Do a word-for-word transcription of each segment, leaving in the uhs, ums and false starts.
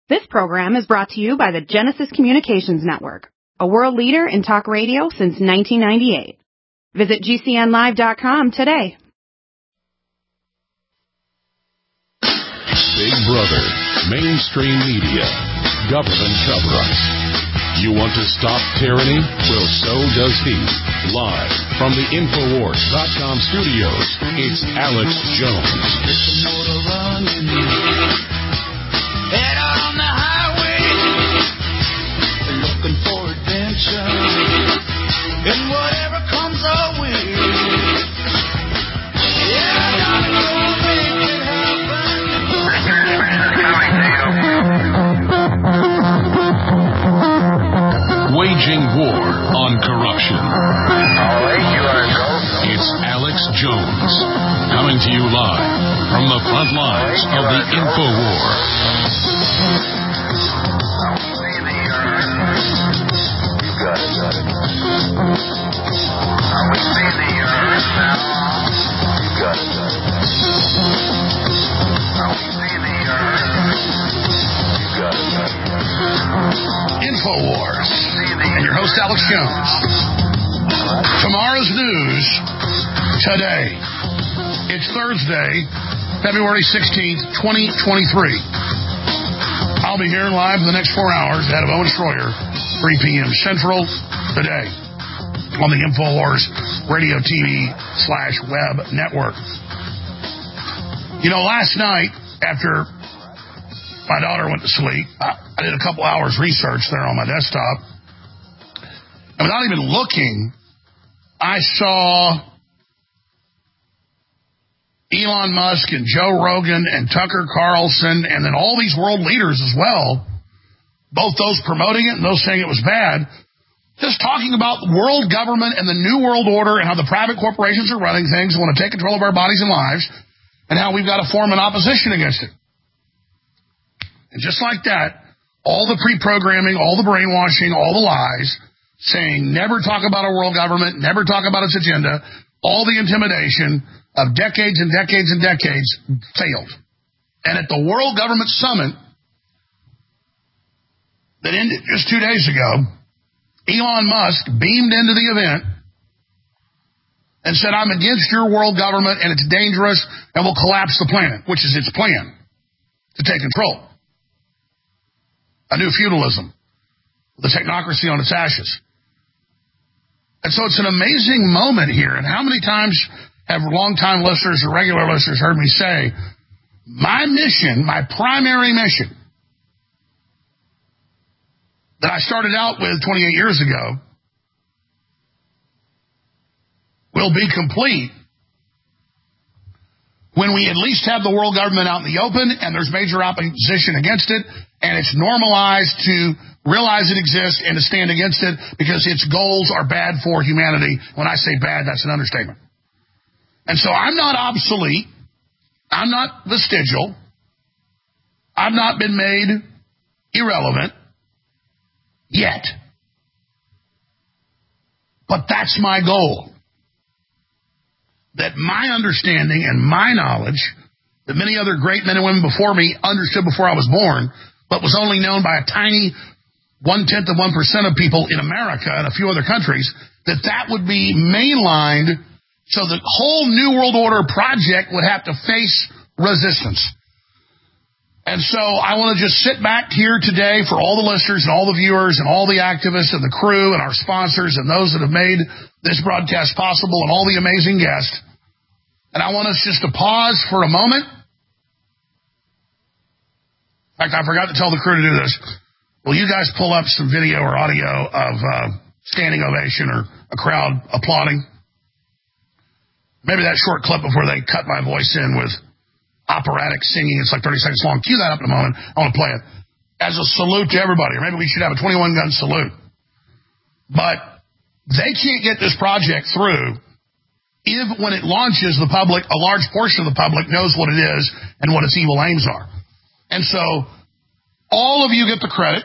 This program is brought to you by the Genesis Communications Network, a world leader in talk radio since nineteen ninety-eight. Visit G C N live dot com today. Big Brother, mainstream media, government cover-ups. You want to stop tyranny? Well, so does he. Live from the Infowars dot com studios, it's Alex Jones. Head out on the highway, looking for adventure, and whatever comes our way. Yeah, I gotta go make it happen. Waging war on corruption. All right, you are go. It's Alex Jones, coming to you live from the front lines of the Infowar. Got it, got it. Are we seeing the earth now? You got it, got it. Are we seeing the earth? You got it, got it. Infowars. And your host, Alex Jones. Tomorrow's news today. It's Thursday, February sixteenth, twenty twenty-three. I'll be here live for the next four hours ahead of Owen Schroyer, three p.m. Central today on the Infowars radio T V slash web network. You know, last night after my daughter went to sleep, I, I did a couple hours research there on my desktop. And without even looking, I saw Elon Musk and Joe Rogan and Tucker Carlson and then all these world leaders as well, both those promoting it and those saying it was bad, just talking about world government and the new world order and how the private corporations are running things and want to take control of our bodies and lives and how we've got to form an opposition against it. And just like that, all the pre-programming, all the brainwashing, all the lies, saying never talk about a world government, never talk about its agenda, all the intimidation of decades and decades and decades failed. And at the World Government Summit that ended just two days ago, Elon Musk beamed into the event and said, I'm against your world government and it's dangerous and will collapse the planet, which is its plan to take control. A new feudalism, the technocracy on its ashes. And so it's an amazing moment here. And how many times have longtime listeners or regular listeners heard me say, my mission, my primary mission that I started out with twenty-eight years ago will be complete when we at least have the world government out in the open and there's major opposition against it and it's normalized to realize it exists and to stand against it because its goals are bad for humanity. When I say bad, that's an understatement. And so I'm not obsolete. I'm not vestigial. I've not been made irrelevant yet. But that's my goal. That my understanding and my knowledge that many other great men and women before me understood before I was born, but was only known by a tiny one-tenth of one percent of people in America and a few other countries, that that would be mainlined so the whole New World Order project would have to face resistance. And so I want to just sit back here today for all the listeners and all the viewers and all the activists and the crew and our sponsors and those that have made this broadcast possible and all the amazing guests. And I want us just to pause for a moment. In fact, I forgot to tell the crew to do this. Will you guys pull up some video or audio of uh, standing ovation or a crowd applauding? Maybe that short clip before they cut my voice in with operatic singing. It's like thirty seconds long. Cue that up in a moment. I want to play it as a salute to everybody. Or maybe we should have a twenty-one gun salute. But they can't get this project through if, when it launches, the public, a large portion of the public knows what it is and what its evil aims are. And so all of you get the credit.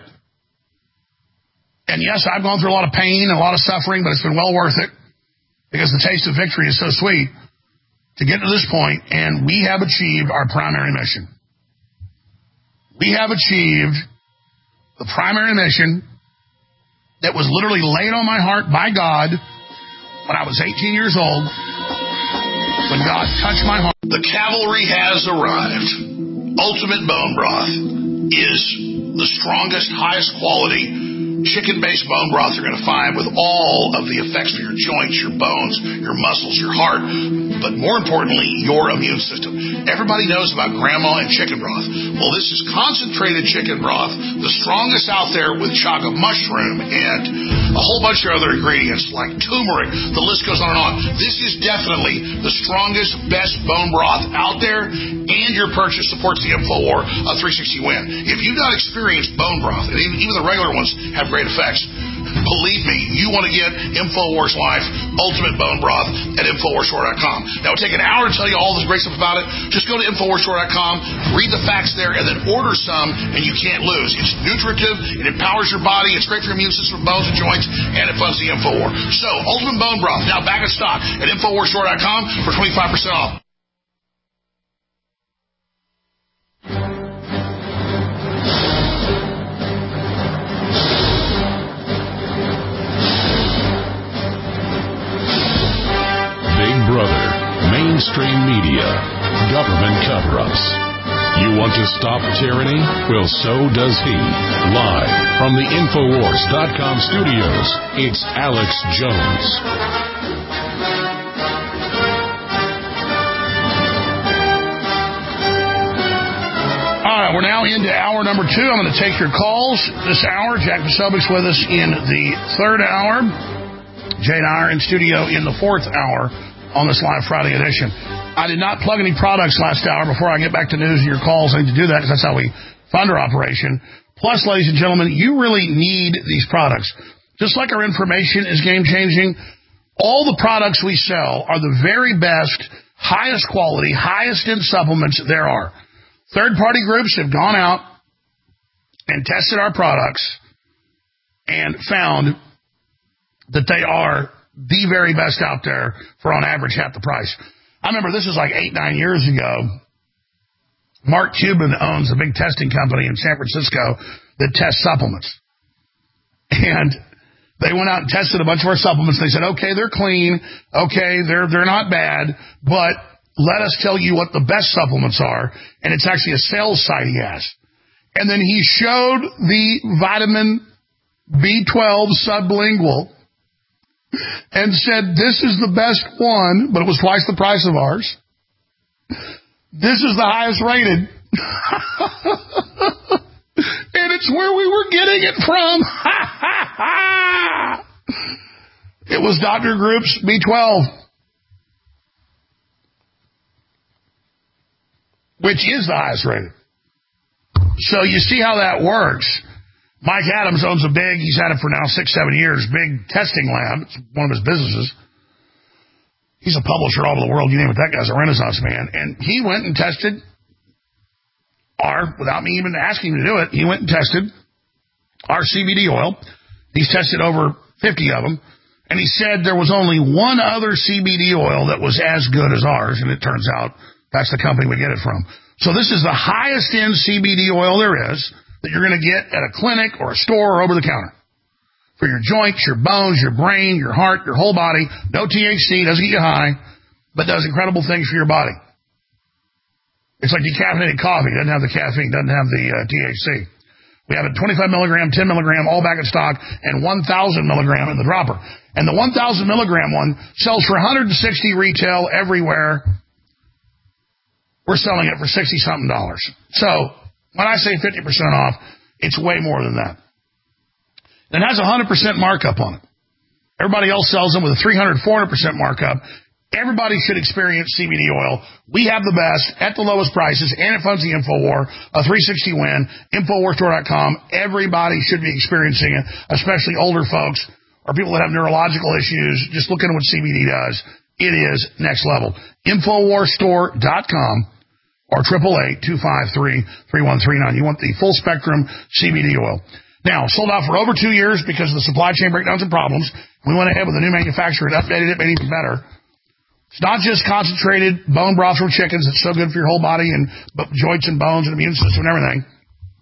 And yes, I've gone through a lot of pain and a lot of suffering, but it's been well worth it. Because the taste of victory is so sweet to get to this point, and we have achieved our primary mission. we have achieved the primary mission that was literally laid on my heart by God when I was eighteen years old, when God touched my heart. The cavalry has arrived. Ultimate Bone Broth is the strongest, highest quality chicken-based bone broth you're going to find, with all of the effects for your joints, your bones, your muscles, your heart, but more importantly, your immune system. Everybody knows about grandma and chicken broth. Well, this is concentrated chicken broth, the strongest out there, with chaga mushroom and a whole bunch of other ingredients like turmeric. The list goes on and on. This is definitely the strongest, best bone broth out there, and your purchase supports the InfoWar uh, three sixty Win. If you've not experienced bone broth, and even, even the regular ones have great effects, believe me, you want to get InfoWars Life Ultimate Bone Broth at InfoWars Store dot com. Now, it'll take an hour to tell you all this great stuff about it. Just go to InfoWars Store dot com, read the facts there, and then order some, and you can't lose. It's nutritive, it empowers your body, it's great for your immune system, bones and joints, and it funds the InfoWar. So, Ultimate Bone Broth, now back in stock at InfoWars Store dot com for twenty-five percent off. Brother, mainstream media, government cover-ups. You want to stop tyranny? Well, so does he. Live from the Infowars dot com studios, it's Alex Jones. All right, we're now into hour number two. I'm going to take your calls this hour. Jack Posobiec's with us in the third hour. Jay Dyer in studio in the fourth hour on this live Friday edition. I did not plug any products last hour. Before I get back to news and your calls, I need to do that because that's how we fund our operation. Plus, ladies and gentlemen, you really need these products. Just like our information is game-changing, all the products we sell are the very best, highest quality, highest-end supplements there are. Third-party groups have gone out and tested our products and found that they are the very best out there for, on average, half the price. I remember this is like eight, nine years ago. Mark Cuban owns a big testing company in San Francisco that tests supplements. And they went out and tested a bunch of our supplements. They said, okay, they're clean. Okay, they're they're not bad. But let us tell you what the best supplements are. And it's actually a sales site he has. And then he showed the vitamin B twelve sublingual and said, this is the best one, but it was twice the price of ours. This is the highest rated. And it's where we were getting it from. It was Doctor Group's B twelve, which is the highest rated. So you see how that works. Mike Adams owns a big, he's had it for now six, seven years, big testing lab. It's one of his businesses. He's a publisher all over the world. You name it, that guy's a Renaissance man. And he went and tested our, without me even asking him to do it, he went and tested our C B D oil. He's tested over fifty of them. And he said there was only one other C B D oil that was as good as ours. And it turns out that's the company we get it from. So this is the highest end C B D oil there is, that you're going to get at a clinic or a store or over the counter. For your joints, your bones, your brain, your heart, your whole body. No T H C, doesn't get you high, but does incredible things for your body. It's like decaffeinated coffee. Doesn't have the caffeine, doesn't have the uh, T H C. We have a twenty-five milligram, ten milligram, all back in stock, and one thousand milligram in the dropper. And the one thousand milligram one sells for one hundred sixty retail everywhere. We're selling it for sixty-something dollars. So, when I say fifty percent off, it's way more than that. It has a one hundred percent markup on it. Everybody else sells them with a three hundred, four hundred percent markup. Everybody should experience C B D oil. We have the best at the lowest prices, and it funds the InfoWar, a three sixty Win, Infowars Store dot com. Everybody should be experiencing it, especially older folks or people that have neurological issues. Just look at what C B D does. It is next level. Infowars Store dot com. Or triple eight two five three three one three nine. You want the full spectrum C B D oil. Now, sold out for over two years because of the supply chain breakdowns and problems. We went ahead with a new manufacturer and updated it, made it even better. It's not just concentrated bone broth from chickens. It's so good for your whole body and joints and bones and immune system and everything.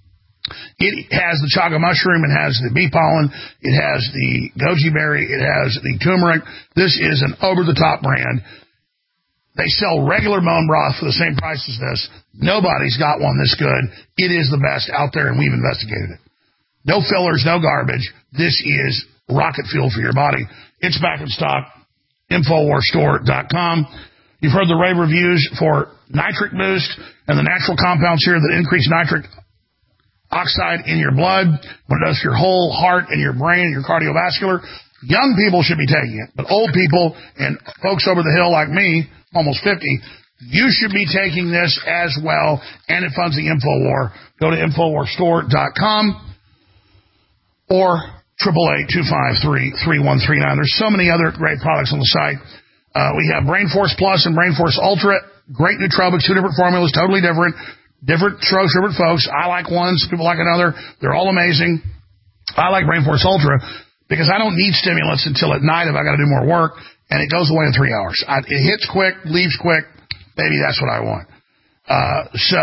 It has the chaga mushroom, it has the bee pollen, it has the goji berry, it has the turmeric. This is an over-the-top brand. They sell regular bone broth for the same price as this. Nobody's got one this good. It is the best out there, and we've investigated it. No fillers, no garbage. This is rocket fuel for your body. It's back in stock. Infowars Store dot com. You've heard the rave reviews for Nitric Boost and the natural compounds here that increase nitric oxide in your blood, what it does for your whole heart and your brain and your cardiovascular. Young people should be taking it, but old people and folks over the hill like me, almost fifty, you should be taking this as well, and it funds the InfoWar. Go to Infowars Store dot com or eight eight eight, two five three, three one three nine. There's so many other great products on the site. Uh, we have Brain Force Plus and Brain Force Ultra, great nootropics, two different formulas, totally different. Different strokes, different folks. I like one, some people like another. They're all amazing. I like Brain Force Ultra because I don't need stimulants until at night if I got to do more work, and it goes away in three hours. I, it hits quick, leaves quick. Baby, that's what I want. Uh, so,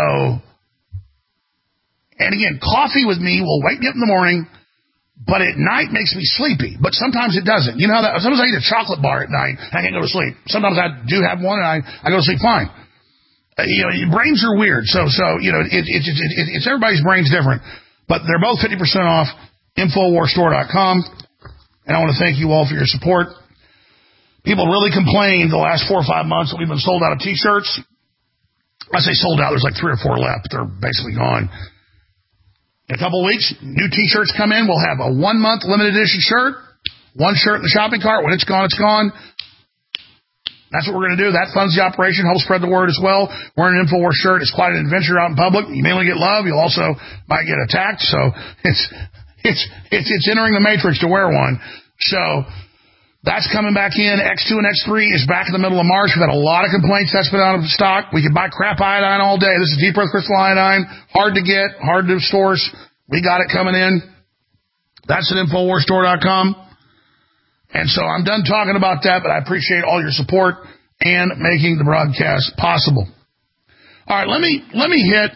and again, coffee with me will wake me up in the morning, but at night makes me sleepy. But sometimes it doesn't. You know how that, sometimes I eat a chocolate bar at night and I can't go to sleep. Sometimes I do have one and I, I go to sleep fine. Uh, you know, brains are weird, so so you know, it, it, it, it, it's everybody's brain's different, but they're both fifty percent off. Infowars Store dot com, and I want to thank you all for your support. People really complained the last four or five months that we've been sold out of T-shirts. I say sold out. There's like three or four left. They're basically gone. In a couple of weeks, new T-shirts come in. We'll have a one month limited edition shirt, one shirt in the shopping cart. When it's gone, it's gone. That's what we're going to do. That funds the operation, helps spread the word as well. Wearing an InfoWars shirt is quite an adventure out in public. You may only get love. You'll also might get attacked. So it's, it's, it's, it's entering the matrix to wear one. So that's coming back in. X two and X three is back in the middle of March. We've had a lot of complaints. That's been out of stock. We can buy crap iodine all day. This is deep earth crystal iodine. Hard to get, hard to source. We got it coming in. That's at Infowars Store dot com. And so I'm done talking about that, but I appreciate all your support and making the broadcast possible. All right, let me let me hit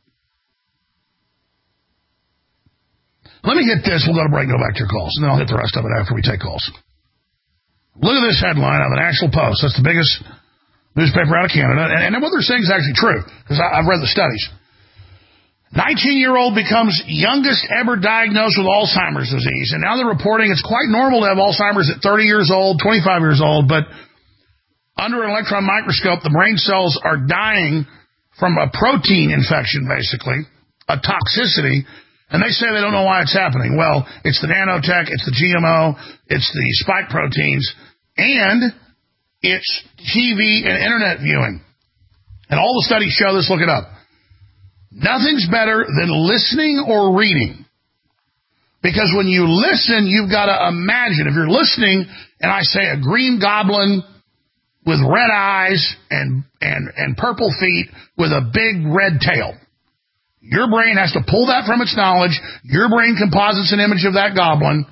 let me hit this. We'll go to break and go back to your calls, and then I'll hit the rest of it after we take calls. Look at this headline on the National Post. That's the biggest newspaper out of Canada, and, and what they're saying is actually true because I've read the studies. nineteen-year-old becomes youngest ever diagnosed with Alzheimer's disease. And now they're reporting it's quite normal to have Alzheimer's at thirty years old, twenty-five years old. But under an electron microscope, the brain cells are dying from a protein infection, basically, a toxicity. And they say they don't know why it's happening. Well, it's the nanotech, it's the G M O, it's the spike proteins, and it's T V and internet viewing. And all the studies show this. Look it up. Nothing's better than listening or reading. Because when you listen, you've got to imagine. If you're listening, and I say a green goblin with red eyes and, and, and purple feet with a big red tail, your brain has to pull that from its knowledge. Your brain composites an image of that goblin,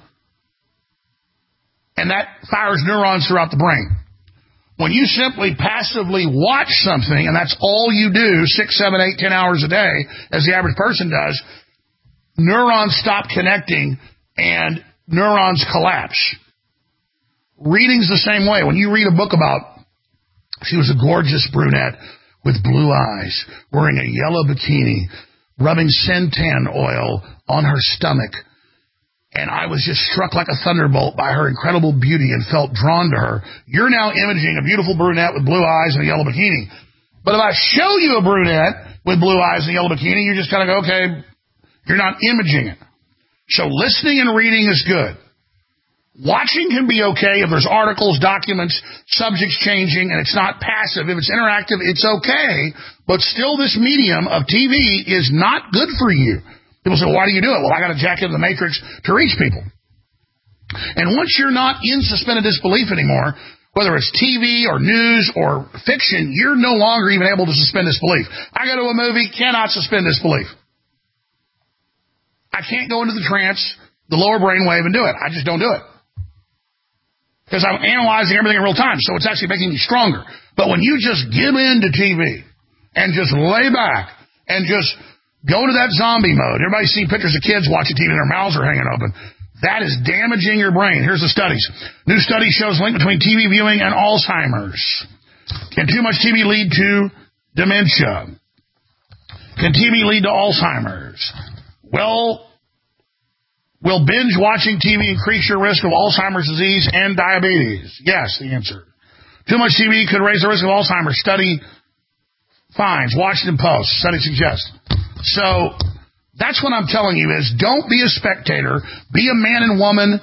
and that fires neurons throughout the brain. When you simply passively watch something, and that's all you do, six, seven, eight, ten hours a day, as the average person does, neurons stop connecting and neurons collapse. Reading's the same way. When you read a book about, she was a gorgeous brunette with blue eyes, wearing a yellow bikini, rubbing Sentan oil on her stomach, and I was just struck like a thunderbolt by her incredible beauty and felt drawn to her. You're now imaging a beautiful brunette with blue eyes and a yellow bikini. But if I show you a brunette with blue eyes and a yellow bikini, you just kind of go, okay, you're not imaging it. So listening and reading is good. Watching can be okay if there's articles, documents, subjects changing, and it's not passive. If it's interactive, it's okay. But still, this medium of T V is not good for you. People say, why do you do it? Well, I got to jack into the matrix to reach people. And once you're not in suspended disbelief anymore, whether it's T V or news or fiction, you're no longer even able to suspend disbelief. I go to a movie, cannot suspend disbelief. I can't go into the trance, the lower brainwave, and do it. I just don't do it. Because I'm analyzing everything in real time, so it's actually making me stronger. But when you just give in to T V and just lay back and just Go to that zombie mode. Everybody's seen pictures of kids watching T V and their mouths are hanging open. That is damaging your brain. Here's the studies. New study shows link between T V viewing and Alzheimer's. Can too much T V lead to dementia? Can T V lead to Alzheimer's? Well, will binge watching T V increase your risk of Alzheimer's disease and diabetes? Yes, the answer. Too much T V could raise the risk of Alzheimer's. Study finds. Washington Post. Study suggests. So that's what I'm telling you is don't be a spectator. Be a man and woman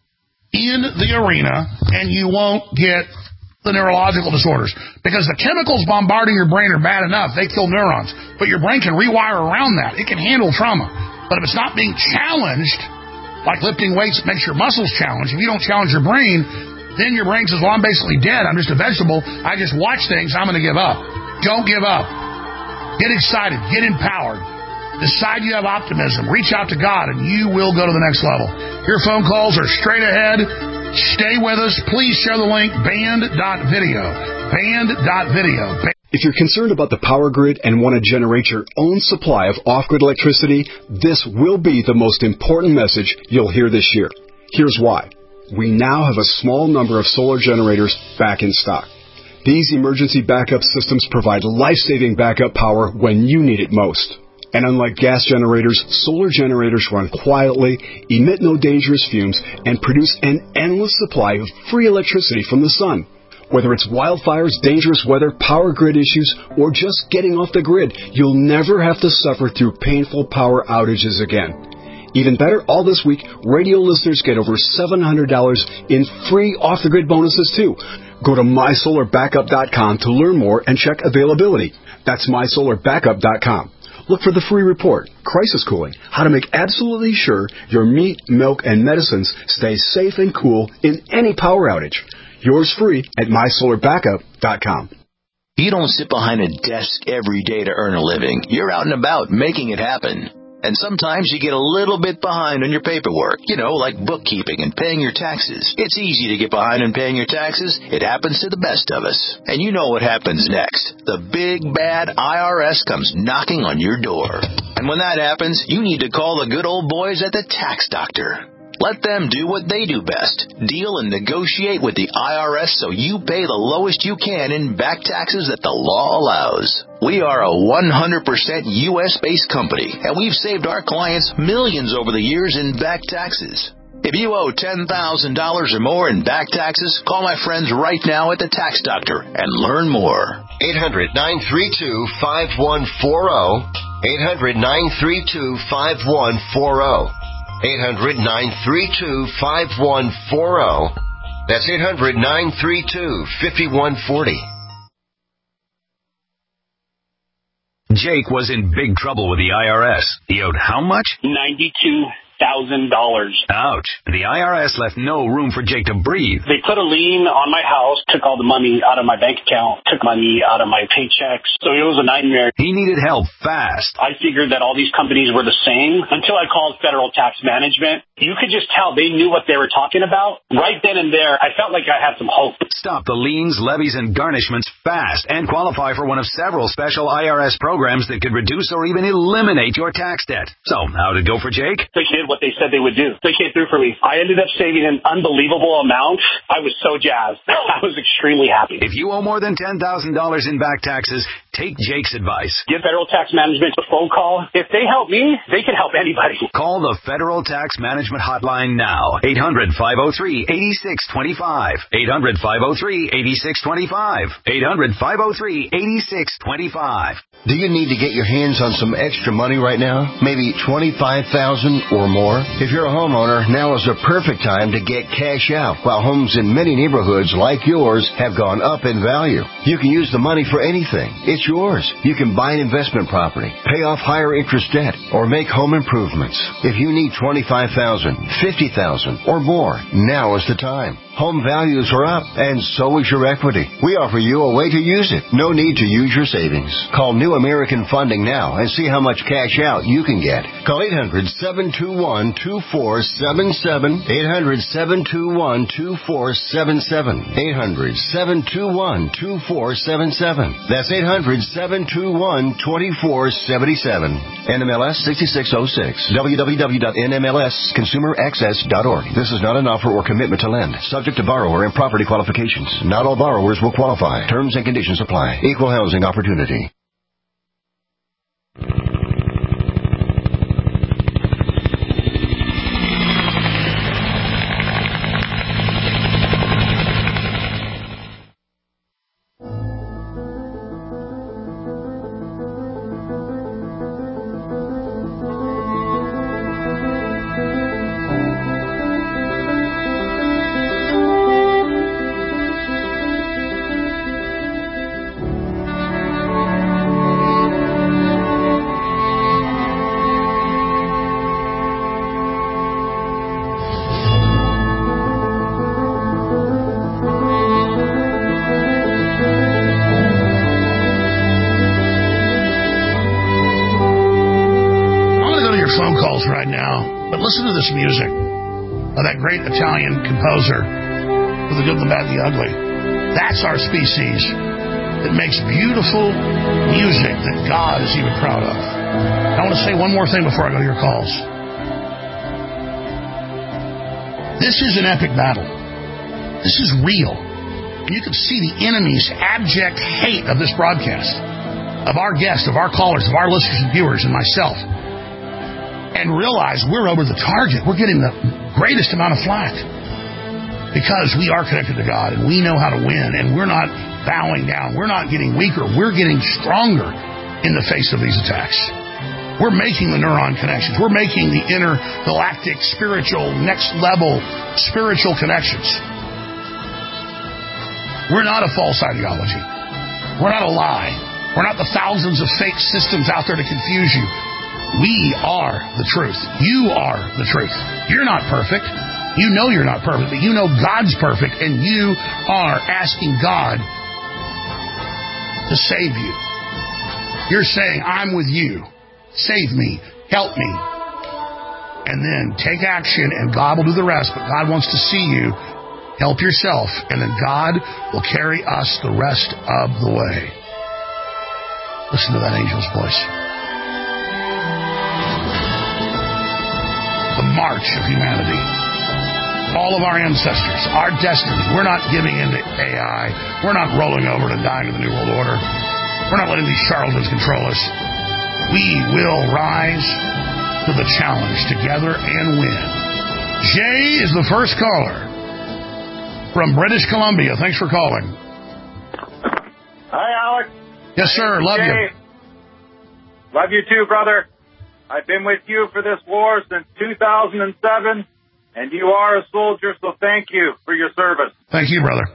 in the arena, and you won't get the neurological disorders. Because the chemicals bombarding your brain are bad enough. They kill neurons. But your brain can rewire around that. It can handle trauma. But if it's not being challenged, like lifting weights makes your muscles challenged, if you don't challenge your brain, then your brain says, well, I'm basically dead. I'm just a vegetable. I just watch things. I'm going to give up. Don't give up. Get excited. Get empowered. Decide you have optimism. Reach out to God, and you will go to the next level. Your phone calls are straight ahead. Stay with us. Please share the link, band dot video. band dot video. If you're concerned about the power grid and want to generate your own supply of off-grid electricity, this will be the most important message you'll hear this year. Here's why. We now have a small number of solar generators back in stock. These emergency backup systems provide life-saving backup power when you need it most. And unlike gas generators, solar generators run quietly, emit no dangerous fumes, and produce an endless supply of free electricity from the sun. Whether it's wildfires, dangerous weather, power grid issues, or just getting off the grid, you'll never have to suffer through painful power outages again. Even better, all this week, radio listeners get over seven hundred dollars in free off-the-grid bonuses, too. Go to my solar backup dot com to learn more and check availability. That's my solar backup dot com. Look for the free report, Crisis Cooling, how to make absolutely sure your meat, milk, and medicines stay safe and cool in any power outage. Yours free at my solar backup dot com. You don't sit behind a desk every day to earn a living. You're out and about making it happen. And sometimes you get a little bit behind on your paperwork, you know, like bookkeeping and paying your taxes. It's easy to get behind on paying your taxes. It happens to the best of us. And you know what happens next. The big, bad I R S comes knocking on your door. And when that happens, you need to call the good old boys at the Tax Doctor. Let them do what they do best. Deal and negotiate with the I R S so you pay the lowest you can in back taxes that the law allows. We are a one hundred percent U S-based company, and we've saved our clients millions over the years in back taxes. If you owe ten thousand dollars or more in back taxes, call my friends right now at the Tax Doctor and learn more. eight hundred, nine three two, five one four zero. eight hundred, nine three two, five one four zero. eight hundred, nine three two, five one four zero. That's eight hundred, nine three two, five one four zero. Jake was in big trouble with the I R S. He owed how much? ninety-two thousand dollars. Ouch. The I R S left no room for Jake to breathe. They put a lien on my house, took all the money out of my bank account, took money out of my paychecks. So it was a nightmare. He needed help fast. I figured that all these companies were the same until I called Federal Tax Management. You could just tell they knew what they were talking about. Right then and there, I felt like I had some hope. Stop the liens, levies, and garnishments fast and qualify for one of several special I R S programs that could reduce or even eliminate your tax debt. So, how'd it go for Jake? They did what they said they would do. They came through for me. I ended up saving an unbelievable amount. I was so jazzed. I was extremely happy. If you owe more than ten thousand dollars in back taxes, take Jake's advice. Give Federal Tax Management a phone call. If they help me, they can help anybody. Call the Federal Tax Management Hotline now. eight hundred, five oh three, eight six two five. eight hundred, five oh three, eight six two five. eight hundred, five oh three, eight six two five. Do you need to get your hands on some extra money right now? Maybe twenty-five thousand dollars or more? If you're a homeowner, now is the perfect time to get cash out while homes in many neighborhoods like yours have gone up in value. You can use the money for anything. It's yours. You can buy an investment property, pay off higher interest debt, or make home improvements. If you need twenty-five thousand dollars, fifty thousand dollars, or more, now is the time. Home values are up, and so is your equity. We offer you a way to use it. No need to use your savings. Call New American Funding now and see how much cash out you can get. Call eight hundred, seven two one, two four seven seven, eight hundred, seven two one, two four seven seven, eight hundred, seven two one, two four seven seven. That's eight hundred, seven two one, two four seven seven. N M L S sixty-six oh six. w w w dot n m l s consumer access dot org. This is not an offer or commitment to lend. Subject to borrower and property qualifications. Not all borrowers will qualify. Terms and conditions apply. Equal housing opportunity. Listen to this music of that great Italian composer with the good, the bad, the ugly. That's our species that makes beautiful music that God is even proud of. I want to say one more thing before I go to your calls. This is an epic battle. This is real. You can see the enemy's abject hate of this broadcast, of our guests, of our callers, of our listeners and viewers, and myself. And realize we're over the target. We're getting the greatest amount of flack because we are connected to God and we know how to win, and we're not bowing down. We're not getting weaker. We're getting stronger in the face of these attacks. We're making the neuron connections. We're making the intergalactic, spiritual, next level spiritual connections. We're not a false ideology. We're not a lie. We're not the thousands of fake systems out there to confuse you. We are the truth. You are the truth. You're not perfect. You know you're not perfect, but you know God's perfect, and you are asking God to save you. You're saying, I'm with you. Save me. Help me. And then take action, and God will do the rest, but God wants to see you help yourself, and then God will carry us the rest of the way. Listen to that angel's voice. The march of humanity. All of our ancestors, our destiny. We're not giving in to A I. We're not rolling over and dying to the New World Order. We're not letting these charlatans control us. We will rise to the challenge together and win. Jay is the first caller from British Columbia. Thanks for calling. Hi, Alex. Yes, sir. Love Jay. you. Love you too, brother. I've been with you for this war since two thousand seven, and you are a soldier, so thank you for your service. Thank you, brother.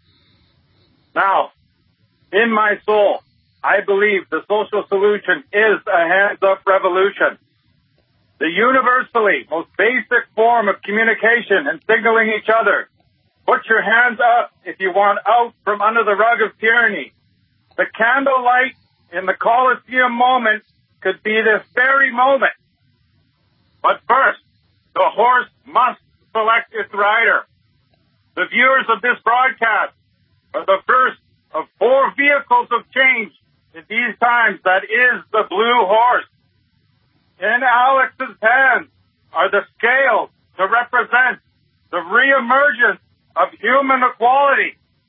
Now, in my soul, I believe the social solution is a hands-up revolution. The universally most basic form of communication and signaling each other. Put your hands up if you want out from under the rug of tyranny. The candlelight in the Colosseum moment could be this very moment. But first, the horse must select its rider. The viewers of this broadcast are the first of four vehicles of change in these times. That is the blue horse. In Alex's hands are the scales to represent the reemergence of human equality.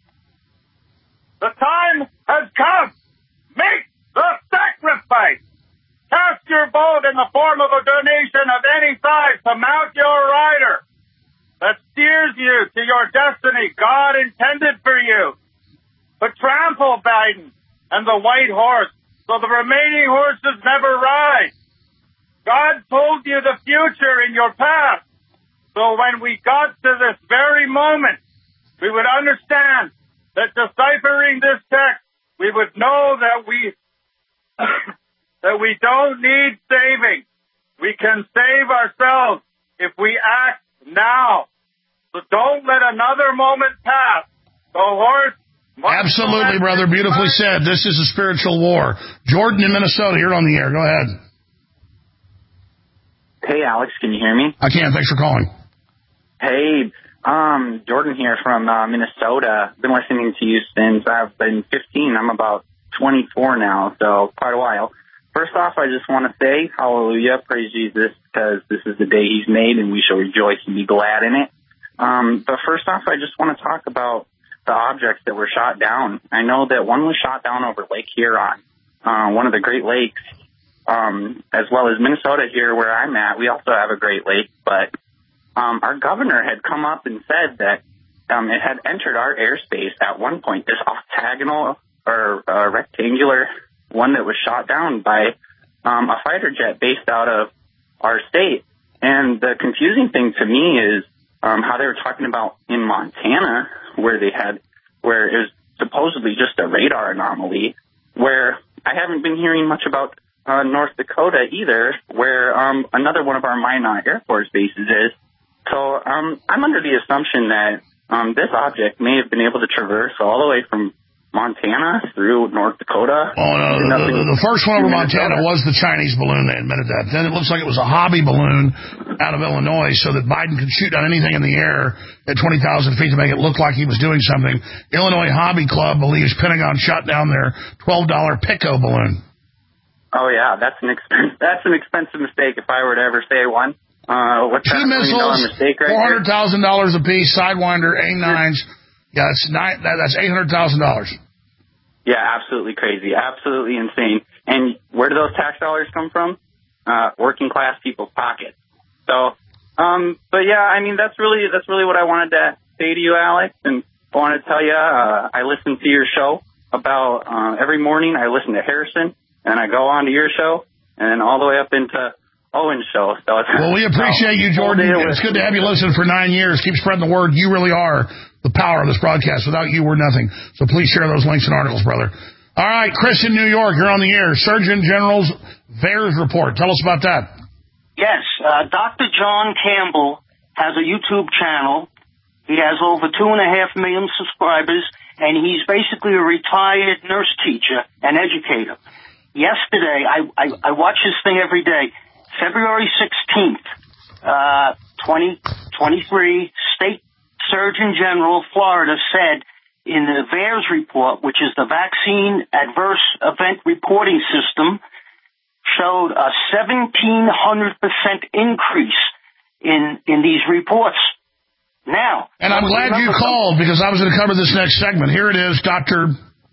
The time has come. Make the sacrifice. Cast your vote in the form of a donation of any size to mount your rider that steers you to your destiny God intended for you. But trample Biden and the white horse so the remaining horses never ride. God told you the future in your past. So when we got to this very moment, we would understand that deciphering this text, we would know that we that we don't need saving. We can save ourselves if we act now. So don't let another moment pass. The horse. Absolutely, brother. Beautifully said. This is a spiritual war. Jordan in Minnesota, you're on the air. Go ahead. Hey, Alex, can you hear me? I can. Thanks for calling. Hey, um, Jordan here from uh, Minnesota. Been listening to you since I've been fifteen. I'm about twenty-four now, so quite a while. First off, I just want to say hallelujah, praise Jesus, because this is the day he's made, and we shall rejoice and be glad in it. Um, but first off, I just want to talk about the objects that were shot down. I know that one was shot down over Lake Huron, uh, one of the Great Lakes, um, as well as Minnesota here where I'm at. We also have a Great Lake, but um, our governor had come up and said that um, it had entered our airspace at one point, this octagonal or uh, rectangular one that was shot down by um, a fighter jet based out of our state. And the confusing thing to me is um, how they were talking about in Montana, where they had, where it was supposedly just a radar anomaly, where I haven't been hearing much about uh, North Dakota either, where um, another one of our Minot Air Force bases is. So um, I'm under the assumption that um, this object may have been able to traverse all the way from Montana through North Dakota. Oh, no, the, the, the first one over Montana was the Chinese balloon. They admitted that. Then it looks like it was a hobby balloon out of Illinois so that Biden could shoot down anything in the air at twenty thousand feet to make it look like he was doing something. Illinois Hobby Club believes Pentagon shot down their twelve dollar Pico balloon. Oh, yeah, that's an expensive, that's an expensive mistake if I were to ever say one. Uh, what's Two that missiles, mistake right four hundred thousand dollars a piece, Sidewinder, A nines. Yeah, that's, nine, that, that's eight hundred thousand dollars. Yeah, absolutely crazy, absolutely insane. And where do those tax dollars come from? Uh, working class people's pockets. So, um, but yeah, I mean, that's really, that's really what I wanted to say to you, Alex. And I want to tell you, uh, I listen to your show about, uh, every morning I listen to Harrison and I go on to your show and all the way up into Owen's show. So it's, well, we appreciate you, Jordan. It's good to have you listen for nine years. Keep spreading the word. You really are the power of this broadcast. Without you, we're nothing. So please share those links and articles, brother. All right, Chris in New York, you're on the air. Surgeon General's VAERS report. Tell us about that. Yes, uh, Doctor John Campbell has a YouTube channel. He has over two and a half million subscribers, and he's basically a retired nurse teacher and educator. Yesterday, I, I, I watch this thing every day. February sixteenth, uh, twenty twenty-three, State Surgeon General Florida said in the VAERS report, which is the Vaccine Adverse Event Reporting System, showed a seventeen hundred percent increase in, in these reports. Now. And I'm glad you called because I was going to cover this next segment. Here it is, Doctor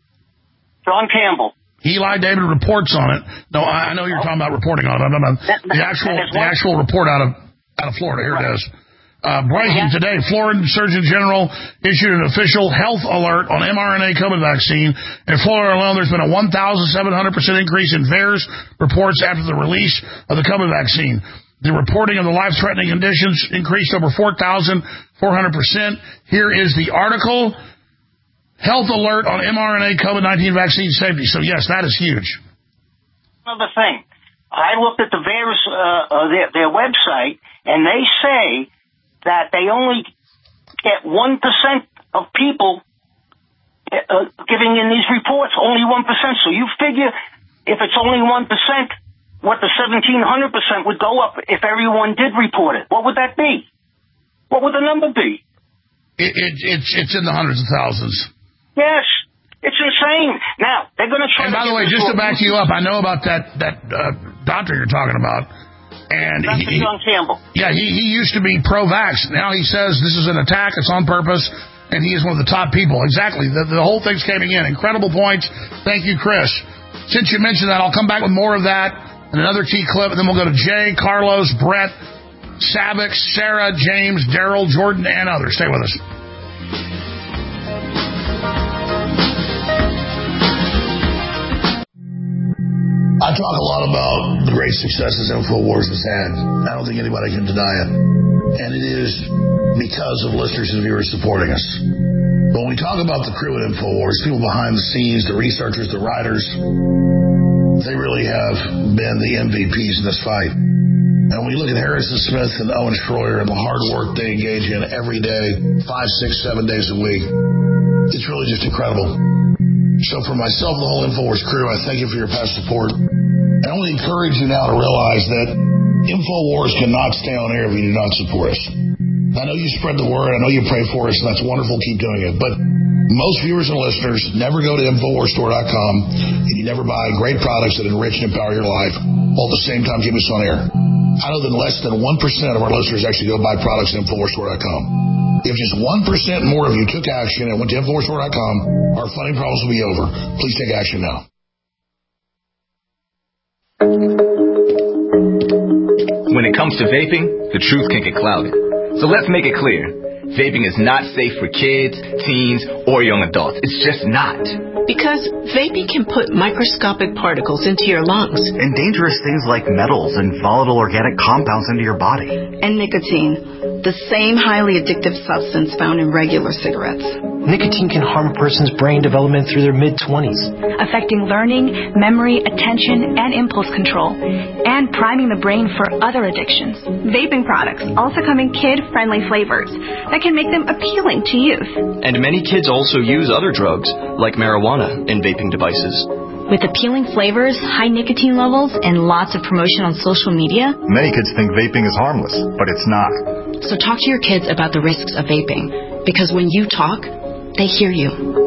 John Campbell. Eli David reports on it. No, I know you're talking about reporting on it. I'm talking about the actual, the actual report out of, out of Florida. Here it is. Uh, breaking today, Florida Surgeon General issued an official health alert on mRNA COVID vaccine. In Florida alone, there's been a one thousand seven hundred percent increase in VAERS reports after the release of the COVID vaccine. The reporting of the life-threatening conditions increased over four thousand four hundred percent. Here is the article. Health alert on mRNA COVID nineteen vaccine safety. So, yes, that is huge. Another thing. I looked at the VAERS, uh, uh, their, their website, and they say that they only get one percent of people uh, giving in these reports, only one percent. So you figure if it's only one percent, what the seventeen hundred percent would go up if everyone did report it. What would that be? What would the number be? It, it, it's, it's in the hundreds of thousands. Yes. It's insane. Now, they're going to try and to... by the way, just to back you up, I know about that, that uh, doctor you're talking about. And Doctor he, John Campbell. Yeah, he, he used to be pro-vax. Now he says this is an attack, it's on purpose, and he is one of the top people. Exactly. The, the whole thing's coming in. Incredible points. Thank you, Chris. Since you mentioned that, I'll come back with more of that and another key clip, and then we'll go to Jay, Carlos, Brett, Savix, Sarah, James, Daryl, Jordan, and others. Stay with us. I talk a lot about the great successes InfoWars has had. I don't think anybody can deny it. And it is because of listeners and viewers supporting us. When we talk about the crew at InfoWars, people behind the scenes, the researchers, the writers, they really have been the M V Ps in this fight. And when you look at Harrison Smith and Owen Schroyer and the hard work they engage in every day, five, six, seven days a week, it's really just incredible. So for myself and the whole InfoWars crew, I thank you for your past support. I only encourage you now to realize that InfoWars cannot stay on air if you do not support us. I know you spread the word. I know you pray for us, and that's wonderful. Keep doing it. But most viewers and listeners never go to InfoWars Store dot com, and you never buy great products that enrich and empower your life while at the same time keep us on air. I know that less than one percent of our listeners actually go buy products at InfoWars Store dot com. If just one percent more of you took action and went to InfoWars Store dot com, our funding problems will be over. Please take action now. When it comes to vaping, the truth can get clouded. So let's make it clear. Vaping is not safe for kids, teens, or young adults. It's just not. Because vaping can put microscopic particles into your lungs. And dangerous things like metals and volatile organic compounds into your body. And nicotine, the same highly addictive substance found in regular cigarettes. Nicotine can harm a person's brain development through their mid-twenties, affecting learning, memory, attention, and impulse control, and priming the brain for other addictions. Vaping products also come in kid-friendly flavors that can make them appealing to youth. And many kids also use other drugs, like marijuana, in vaping devices. With appealing flavors, high nicotine levels, and lots of promotion on social media, many kids think vaping is harmless, but it's not. So talk to your kids about the risks of vaping, because when you talk, they hear you.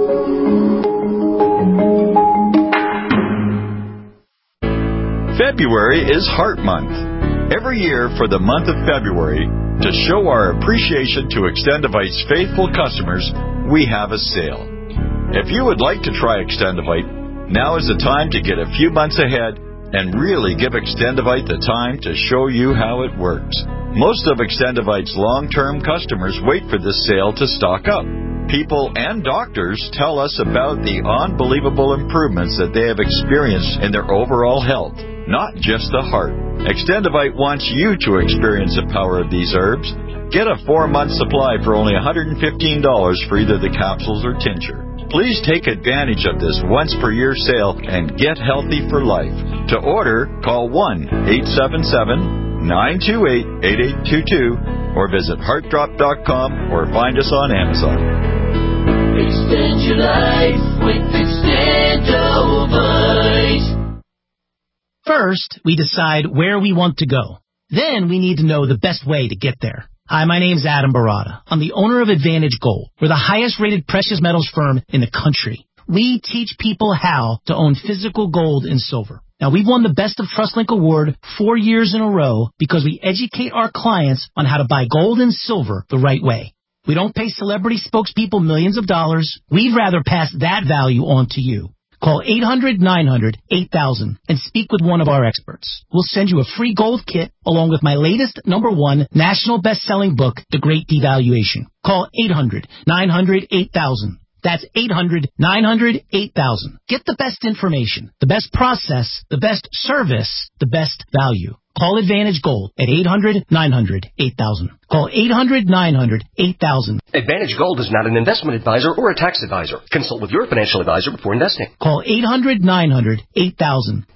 February is Heart Month. Every year for the month of February, to show our appreciation to Extendivite's faithful customers, we have a sale. If you would like to try Extendivite, now is the time to get a few months ahead and really give Extendivite the time to show you how it works. Most of Extendivite's long-term customers wait for this sale to stock up. People and doctors tell us about the unbelievable improvements that they have experienced in their overall health, not just the heart. Extendivite wants you to experience the power of these herbs. Get a four-month supply for only one hundred fifteen dollars for either the capsules or tincture. Please take advantage of this once-per-year sale and get healthy for life. To order, call one eight seven seven, nine two eight, eight eight two two or visit heart drop dot com or find us on Amazon. Extend your life with Extendivite. First, we decide where we want to go. Then we need to know the best way to get there. Hi, my name's Adam Barada. I'm the owner of Advantage Gold. We're the highest-rated precious metals firm in the country. We teach people how to own physical gold and silver. Now, we've won the Best of TrustLink Award four years in a row because we educate our clients on how to buy gold and silver the right way. We don't pay celebrity spokespeople millions of dollars. We'd rather pass that value on to you. Call eight hundred, nine hundred, eight thousand and speak with one of our experts. We'll send you a free gold kit along with my latest number one national best-selling book, The Great Devaluation. Call eight hundred, nine hundred, eight thousand. That's eight hundred, nine hundred, eight thousand. Get the best information, the best process, the best service, the best value. Call Advantage Gold at eight hundred, nine hundred, eight thousand. Call eight hundred, nine hundred, eight thousand. Advantage Gold is not an investment advisor or a tax advisor. Consult with your financial advisor before investing. Call eight hundred, nine hundred, eight thousand.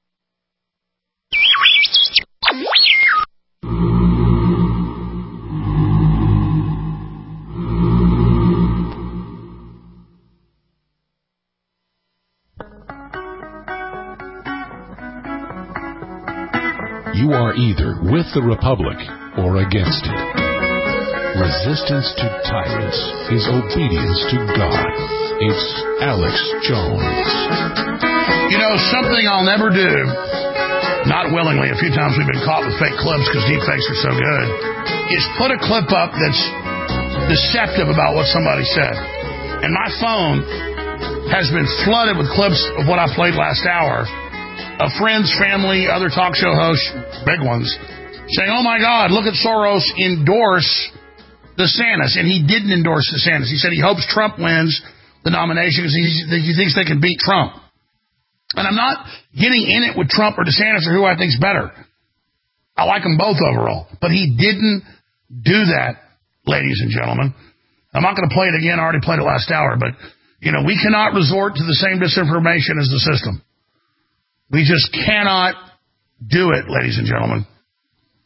You are either with the Republic or against it. Resistance to tyrants is obedience to God. It's Alex Jones. You know, something I'll never do, not willingly, a few times we've been caught with fake clips because deep fakes are so good, is put a clip up that's deceptive about what somebody said. And my phone has been flooded with clips of what I played last hour of friends, family, other talk show hosts, big ones, saying, oh my God, look at Soros endorse DeSantis. And he didn't endorse DeSantis. He said he hopes Trump wins the nomination because he, he thinks they can beat Trump. And I'm not getting in it with Trump or DeSantis or who I think's better. I like them both overall. But he didn't do that, ladies and gentlemen. I'm not going to play it again. I already played it last hour. But, you know, we cannot resort to the same disinformation as the system. We just cannot do it, ladies and gentlemen.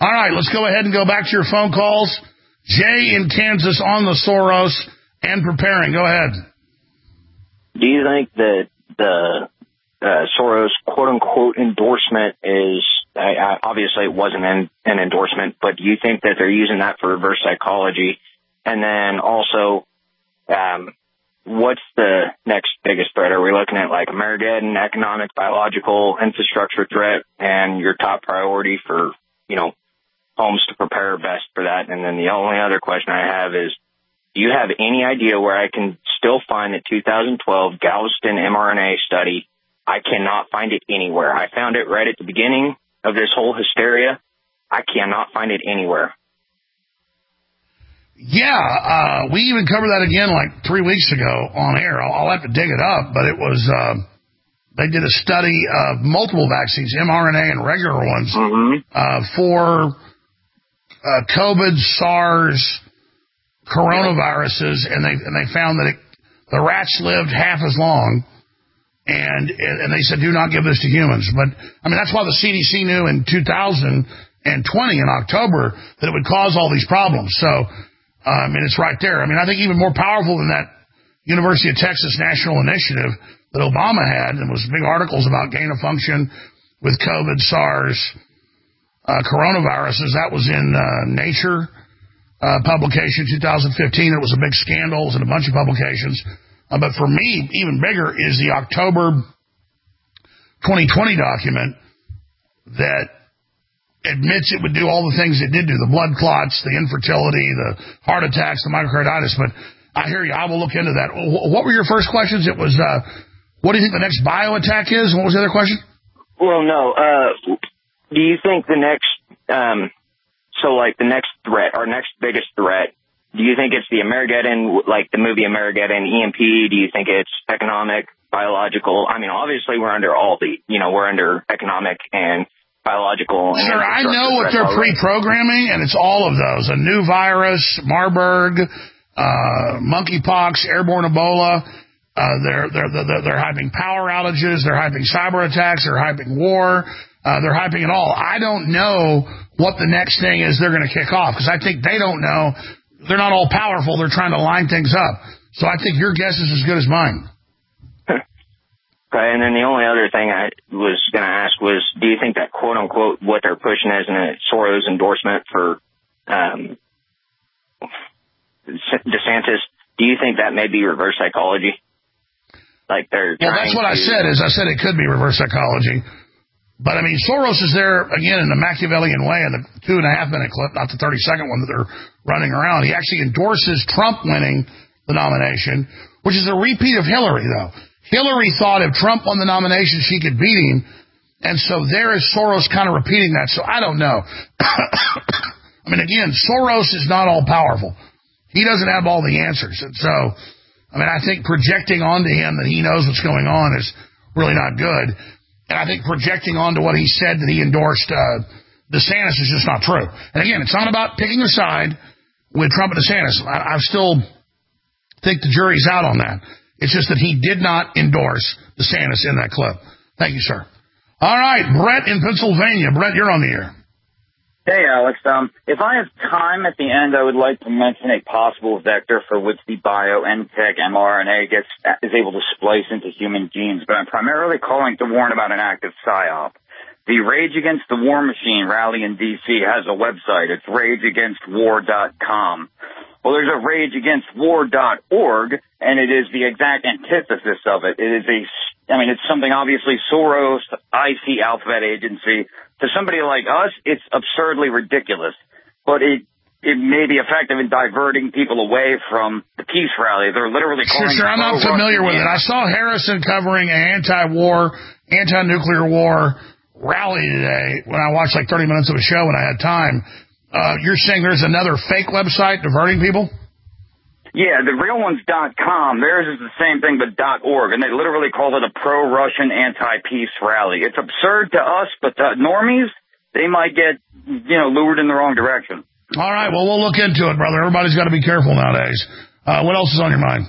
All right, let's go ahead and go back to your phone calls. Jay in Kansas on the Soros and preparing. Go ahead. Do you think that the uh, Soros quote-unquote endorsement is, I, I, obviously it wasn't an, an endorsement, but do you think that they're using that for reverse psychology? And then also, um, what's the next biggest threat? Are we looking at like Armageddon, economic, biological, infrastructure threat, and your top priority for, you know, homes to prepare best for that? And then the only other question I have is, do you have any idea where I can still find the two thousand twelve Galveston mRNA study? I cannot find it anywhere. I found it right at the beginning of this whole hysteria. I cannot find it anywhere. Yeah, uh, we even covered that again like three weeks ago on air. I'll, I'll have to dig it up, but it was, uh, they did a study of multiple vaccines, mRNA and regular ones, mm-hmm. uh, for uh, COVID, SARS, coronaviruses, and they and they found that it, the rats lived half as long, and and they said, do not give this to humans. But, I mean, that's why the C D C knew in two thousand twenty, in October, that it would cause all these problems. So, I mean, it's right there. I mean, I think even more powerful than that University of Texas National Initiative that Obama had, and was big articles about gain of function with COVID, SARS, uh, coronaviruses. That was in uh, Nature uh, publication, two thousand fifteen. It was a big scandal. It was in a bunch of publications. Uh, but for me, even bigger is the October twenty twenty document that admits it would do all the things it did do, the blood clots, the infertility, the heart attacks, the myocarditis. But I hear you. I will look into that. What were your first questions? It was, uh, what do you think the next bio attack is? What was the other question? Well, no. Uh, do you think the next, um, so like the next threat, our next biggest threat, do you think it's the Armageddon, like the movie Armageddon, E M P? Do you think it's economic, biological? I mean, obviously we're under all the, you know, we're under economic and biological. Sir, I know what they're pre-programming, and it's all of those. A new virus, Marburg, uh, monkeypox, airborne Ebola. Uh, they're, they're, they're, they're hyping power outages. They're hyping cyber attacks. They're hyping war. Uh, they're hyping it all. I don't know what the next thing is they're going to kick off, because I think they don't know. They're not all powerful. They're trying to line things up. So I think your guess is as good as mine. Okay, and then the only other thing I was going to ask was, do you think that quote-unquote what they're pushing as a Soros endorsement for um, DeSantis, do you think that may be reverse psychology? Like they're Well, that's what to... I said, is I said it could be reverse psychology. But, I mean, Soros is there, again, in the Machiavellian way, in the two and a half minute clip, not the thirty-second one that they're running around. He actually endorses Trump winning the nomination, which is a repeat of Hillary, though. Hillary thought if Trump won the nomination, she could beat him. And so there is Soros kind of repeating that. So I don't know. I mean, again, Soros is not all powerful. He doesn't have all the answers. And so, I mean, I think projecting onto him that he knows what's going on is really not good. And I think projecting onto what he said that he endorsed uh, DeSantis is just not true. And again, it's not about picking a side with Trump and DeSantis. I, I still think the jury's out on that. It's just that he did not endorse DeSantis in that clip. Thank you, sir. All right, Brett in Pennsylvania. Brett, you're on the air. Hey, Alex. Um, if I have time at the end, I would like to mention a possible vector for which the BioNTech mRNA gets is able to splice into human genes, but I'm primarily calling to warn about an active psyop. The Rage Against the War Machine rally in D C has a website. It's rage against war dot com. Well, there's a rage against war dot org, and it is the exact antithesis of it. It is a, I mean, it's something obviously Soros, I C Alphabet Agency. To somebody like us, it's absurdly ridiculous, but it it may be effective in diverting people away from the peace rally. They're literally calling Sure, sure. I'm not familiar with it. I saw Harrison covering an anti-war, anti-nuclear war rally today when I watched like thirty minutes of a show when I had time. Uh, you're saying there's another fake website diverting people? Yeah, the real one's .com. Theirs is the same thing, but .org, and they literally call it a pro-Russian anti-peace rally. It's absurd to us, but to normies, they might get, you know, lured in the wrong direction. All right, well, we'll look into it, brother. Everybody's got to be careful nowadays. Uh, what else is on your mind?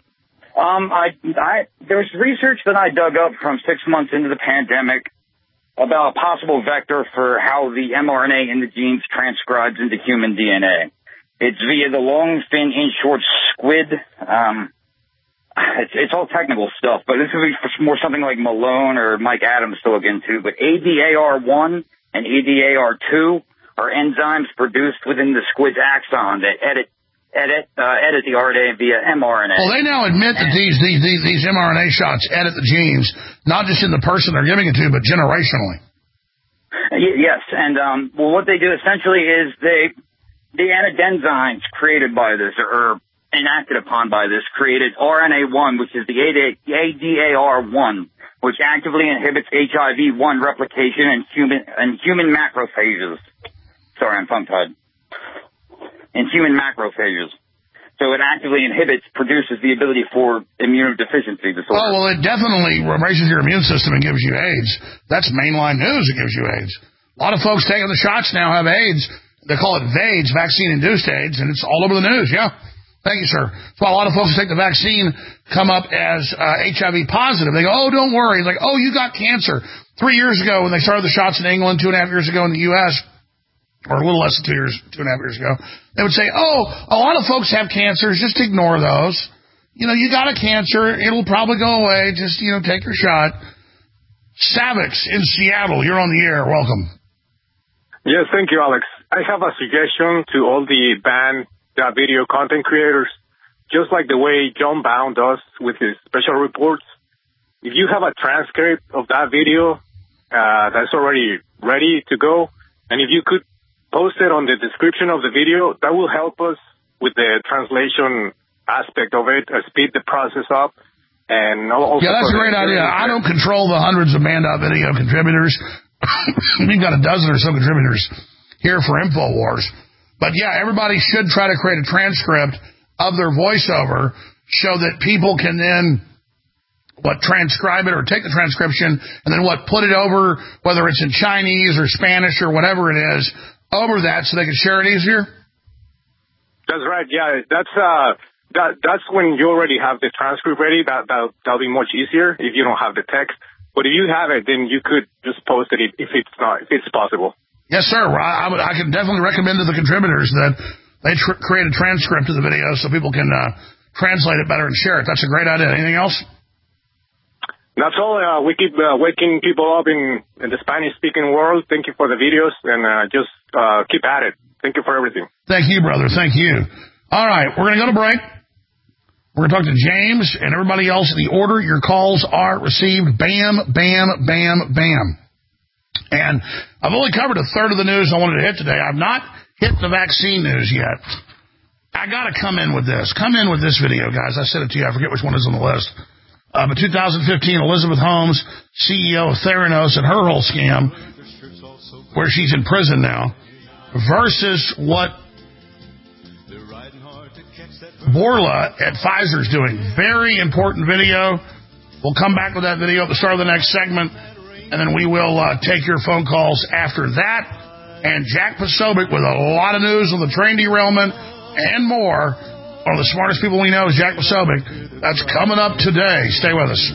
Um, I, I, there's research that I dug up from six months into the pandemic about a possible vector for how the mRNA in the genes transcribes into human D N A. It's via the long, fin, inshort squid. Um, it's, it's all technical stuff, but this would be more something like Malone or Mike Adams to look into. But A D A R one and A D A R two are enzymes produced within the squid's axon that edit edit uh, edit the R N A via mRNA. Well, they now admit that these, these these these mRNA shots edit the genes, not just in the person they're giving it to, but generationally. Y- yes, and um, well, what they do essentially is they the anadenzymes created by this or enacted upon by this created R N A one, which is the A D A R one, which actively inhibits H I V one replication in human in human macrophages. Sorry, I'm tongue-tied. In human macrophages. So it actively inhibits, produces the ability for immunodeficiency disorder. Oh, well, it definitely raises your immune system and gives you AIDS. That's mainline news, it gives you AIDS. A lot of folks taking the shots now have AIDS. They call it VAIDS, vaccine-induced AIDS, and it's all over the news, yeah. Thank you, sir. That's why a lot of folks who take the vaccine come up as uh, H I V positive. They go, oh, don't worry. It's like, oh, you got cancer. Three years ago when they started the shots in England, two and a half years ago in the U S, or a little less than two years, two and a half years ago, they would say, oh, a lot of folks have cancers, just ignore those. You know, you got a cancer, it'll probably go away, just, you know, take your shot. Savix in Seattle, you're on the air, welcome. Yes, thank you, Alex. I have a suggestion to all the banned uh, video content creators, just like the way John Bound does with his special reports. If you have a transcript of that video uh, that's already ready to go, and if you could post it on the description of the video, that will help us with the translation aspect of it, uh, speed the process up. And also yeah, that's a great idea. I don't control the hundreds of man.video contributors. We've got a dozen or so contributors here for InfoWars. But yeah, everybody should try to create a transcript of their voiceover so that people can then, what, transcribe it or take the transcription and then, what, put it over, whether it's in Chinese or Spanish or whatever it is, over that so they can share it easier? That's right, yeah. That's uh, that that's when you already have the transcript ready. That, that, that'll be much easier if you don't have the text. But if you have it, then you could just post it if it's not, if it's possible. Yes, sir. I, I, would, I can definitely recommend to the contributors that they tr- create a transcript of the video so people can uh, translate it better and share it. That's a great idea. Anything else? That's all. Uh, we keep uh, waking people up in, in the Spanish-speaking world. Thank you for the videos, and uh, just uh, keep at it. Thank you for everything. Thank you, brother. Thank you. All right, we're going to go to break. We're going to talk to James and everybody else in the order your calls are received. Bam, bam, bam, bam. And I've only covered a third of the news I wanted to hit today. I've not hit the vaccine news yet. I got to come in with this. Come in with this video, guys. I sent it to you. I forget which one is on the list. Uh, but two thousand fifteen, Elizabeth Holmes, C E O of Theranos, and her whole scam, where she's in prison now, versus what Bourla at Pfizer's doing. Very important video. We'll come back with that video at the start of the next segment, and then we will uh, take your phone calls after that. And Jack Posobiec with a lot of news on the train derailment and more. One of the smartest people we know is Jack Posobiec. That's coming up today. Stay with us.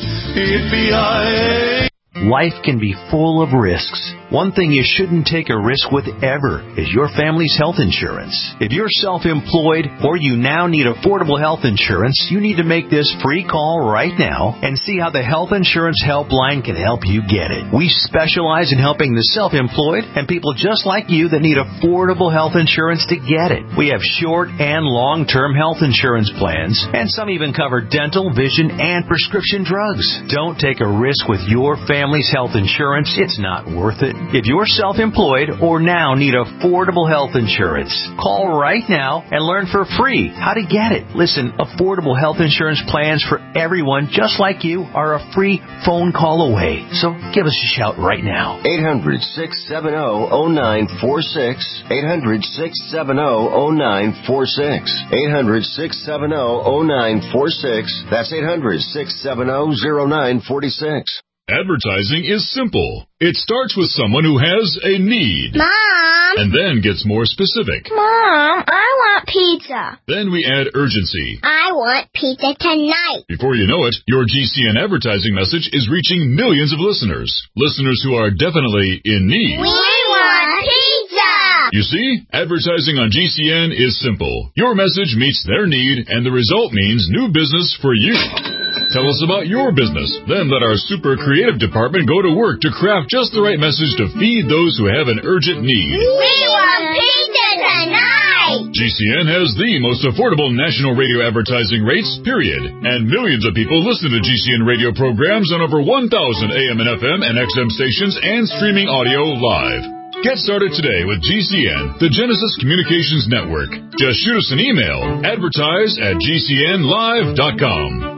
Life can be full of risks. One thing you shouldn't take a risk with ever is your family's health insurance. If you're self-employed or you now need affordable health insurance, you need to make this free call right now and see how the Health Insurance Helpline can help you get it. We specialize in helping the self-employed and people just like you that need affordable health insurance to get it. We have short and long-term health insurance plans, and some even cover dental, vision, and prescription drugs. Don't take a risk with your family's health insurance. It's not worth it. If you're self-employed or now need affordable health insurance, call right now and learn for free how to get it. Listen, affordable health insurance plans for everyone just like you are a free phone call away. So give us a shout right now. eight hundred, six seven zero, zero nine four six. eight hundred, six seven zero, zero nine four six. eight hundred, six seven zero, zero nine four six. That's eight hundred, six seven zero, zero nine four six. Advertising is simple. It starts with someone who has a need. Mom! And then gets more specific. Mom, I want pizza. Then we add urgency. I want pizza tonight. Before you know it, your G C N advertising message is reaching millions of listeners. Listeners who are definitely in need. We want pizza! You see, advertising on G C N is simple. Your message meets their need, and the result means new business for you. Tell us about your business. Then let our super creative department go to work to craft just the right message to feed those who have an urgent need. We want pizza tonight! G C N has the most affordable national radio advertising rates, period. And millions of people listen to G C N radio programs on over one thousand A M and F M and X M stations and streaming audio live. Get started today with G C N, the Genesis Communications Network. Just shoot us an email, advertise at G C N live dot com.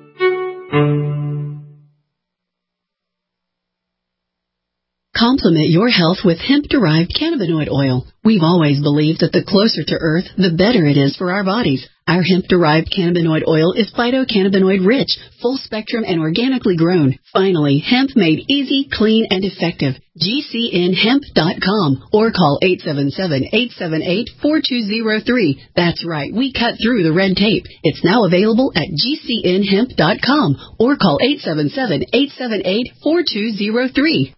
Complement your health with hemp-derived cannabinoid oil. We've always believed that the closer to Earth, the better it is for our bodies. Our hemp-derived cannabinoid oil is phytocannabinoid-rich, full-spectrum, and organically grown. Finally, hemp made easy, clean, and effective. G C N hemp dot com or call eight seven seven, eight seven eight, four two zero three. That's right, we cut through the red tape. It's now available at G C N hemp dot com or call eight seven seven, eight seven eight, four two zero three.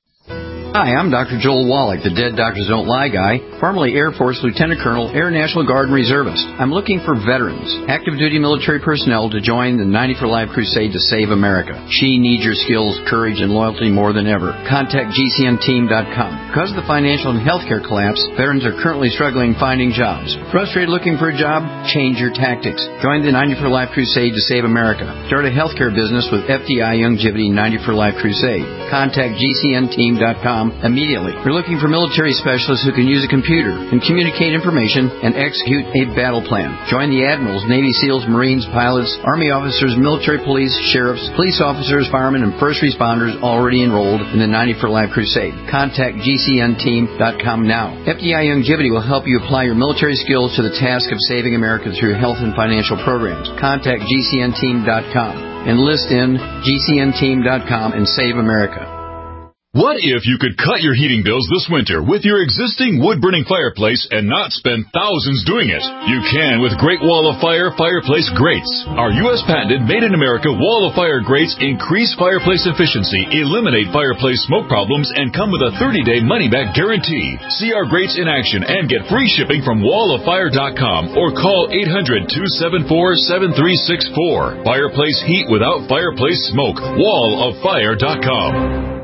Hi, I'm Doctor Joel Wallach, the Dead Doctors Don't Lie guy, formerly Air Force Lieutenant Colonel, Air National Guard and Reservist. I'm looking for veterans, active duty military personnel to join the ninety for Life crusade to save America. She needs your skills, courage, and loyalty more than ever. Contact G C N team dot com. Because of the financial and healthcare collapse, veterans are currently struggling finding jobs. Frustrated looking for a job? Change your tactics. Join the ninety for Life crusade to save America. Start a healthcare business with F D I Youngevity ninety for Life crusade. Contact G C N team dot com immediately. We're looking for military specialists who can use a computer and communicate information and execute a battle plan. Join the admirals, Navy SEALs, Marines, pilots, Army officers, military police, sheriffs, police officers, firemen, and first responders already enrolled in the ninety for Life crusade. Contact G C N team dot com now. F D I Youngevity will help you apply your military skills to the task of saving America through health and financial programs. Contact G C N team dot com. Enlist in G C N team dot com and save America. What if you could cut your heating bills this winter with your existing wood-burning fireplace and not spend thousands doing it? You can with Great Wall of Fire Fireplace Grates. Our U S patented made-in-America Wall of Fire grates increase fireplace efficiency, eliminate fireplace smoke problems, and come with a thirty-day money-back guarantee. See our grates in action and get free shipping from wall of fire dot com or call eight hundred, two seven four, seven three six four. Fireplace heat without fireplace smoke. wall of fire dot com.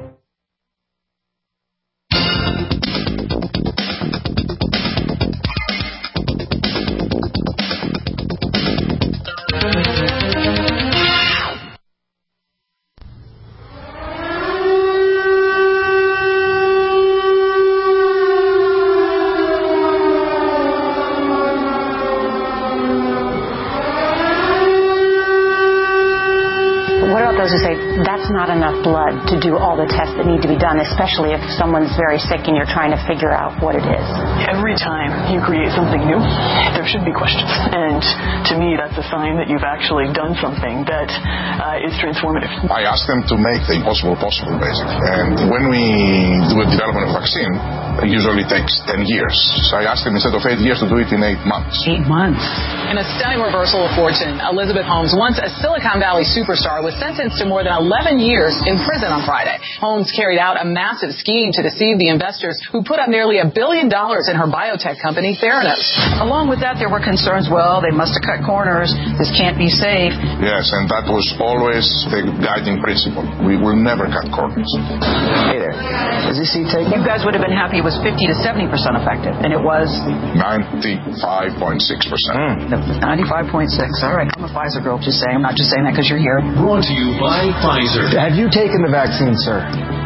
Not enough blood to do all the tests that need to be done, especially if someone's very sick and you're trying to figure out what it is. Every time you create something new, there should be questions. And to me, that's a sign that you've actually done something that uh, is transformative. I asked them to make the impossible possible, basically. And when we do a development of vaccine, it usually takes ten years. So I asked them instead of eight years to do it in eight months. Eight months. In a stunning reversal of fortune, Elizabeth Holmes, once a Silicon Valley superstar, was sentenced to more than eleven years in prison on Friday. Holmes carried out a massive scheme to deceive the investors who put up nearly a billion dollars in her biotech company, Theranos. Along with that, there were concerns, well, they must have cut corners. This can't be safe. Yes, and that was always the guiding principle. We will never cut corners. Hey there. Is this seat taken? You guys would have been happy it was fifty to seventy percent effective, and it was? ninety-five point six percent. Mm. ninety-five point six. All right, I'm a Pfizer girl, just saying. I'm not just saying that because you're here. Brought to you by Pfizer. Have you taken the vaccine, sir?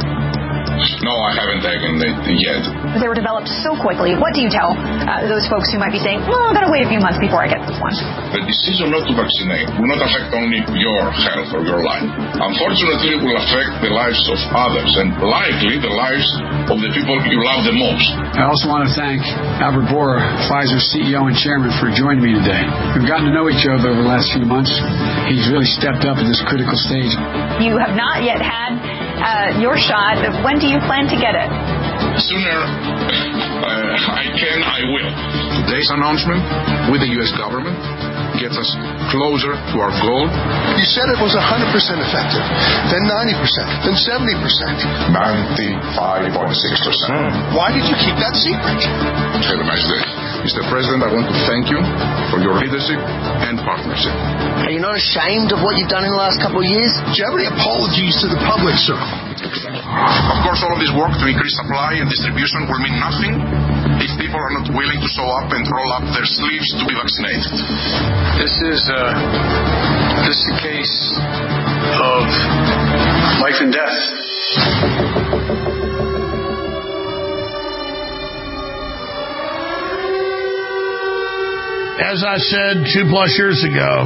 No, I haven't taken it yet. They were developed so quickly. What do you tell uh, those folks who might be saying, well, I've got to wait a few months before I get this one? The decision not to vaccinate will not affect only your health or your life. Unfortunately, it will affect the lives of others and likely the lives of the people you love the most. I also want to thank Albert Bourla, Pfizer's C E O and chairman, for joining me today. We've gotten to know each other over the last few months. He's really stepped up at this critical stage. You have not yet had uh, your shot. When do you plan to get it? Sooner uh, I can, I will. Today's announcement with the U S government get us closer to our goal. You said it was one hundred percent effective, then ninety percent, then seventy percent. ninety-five point six percent. Why did you keep that secret? Have a nice day. Mister President, I want to thank you for your leadership and partnership. Are you not ashamed of what you've done in the last couple of years? Do you have any apologies to the public, sir? Of course, all of this work to increase supply and distribution will mean nothing if people are not willing to show up and roll up their sleeves to be vaccinated. This is a, this is a case of life and death. As I said two plus years ago,